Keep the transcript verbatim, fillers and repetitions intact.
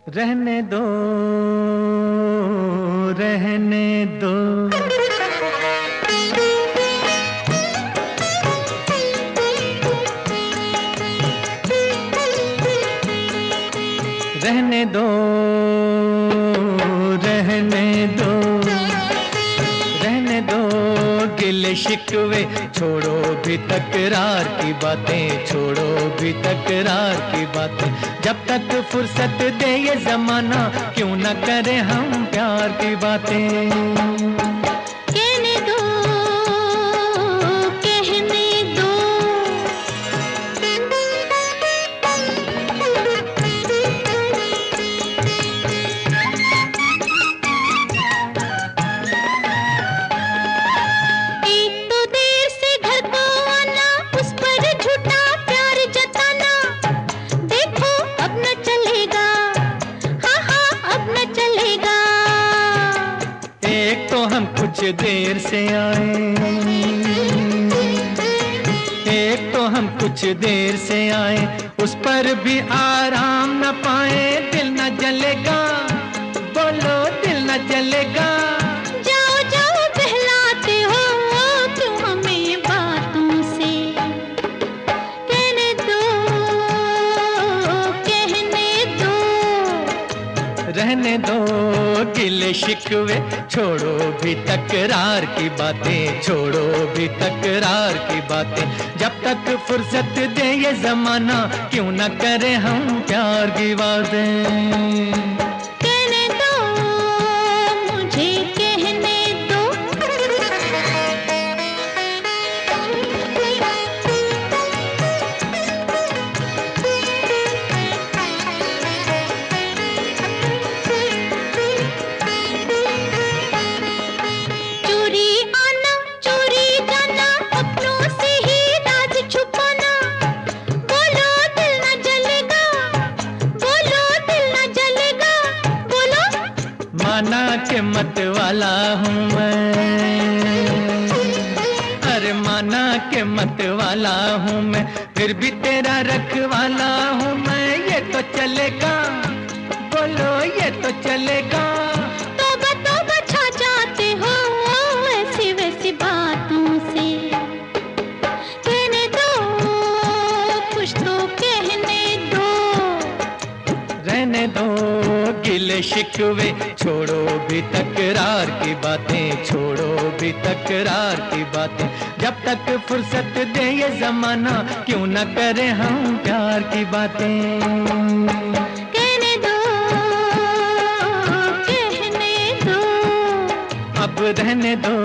रहने दो, रहने दो। रहने दो, रहने दो, रहने दो गिले शिकवे, छोड़ो भी तकरार की बातें, छोड़ो भी तकरार की बातें। जब तक फुर्सत दे ये जमाना, क्यों न करें हम प्यार की बातें। कुछ देर से आए, एक तो हम कुछ देर से आए, उस पर भी आराम न पाए। दिल न जलेगा, बोलो दिल न जलेगा। जाओ जाओ बहलाते हो तुम हमें बातों से, कहने दो, कहने दो। रहने दो गिले शिकवे, छोड़ो भी तकरार की बातें, छोड़ो भी तकरार की बातें। जब तक फुर्सत दे ये जमाना, क्यों न करें हम प्यार की बातें। कहने दो, मुझे कहने दो। माना के मत वाला हूँ मैं, अरे माना के मत वाला हूँ मैं, फिर भी तेरा रखवाला हूँ मैं। ये तो चलेगा, बोलो ये तो चलेगा। तौबा तौबा छा जाते हो ऐसी वैसी बातों से, कहने दो, कुछ तो कहने दो। रहने दो गिले शिकवे, छोड़ो भी तकरार की बातें, छोड़ो भी तकरार की बातें। जब तक फुर्सत दे ये जमाना, क्यों न करें हम प्यार की बातें। कहने दो, कहने दो। अब रहने दो,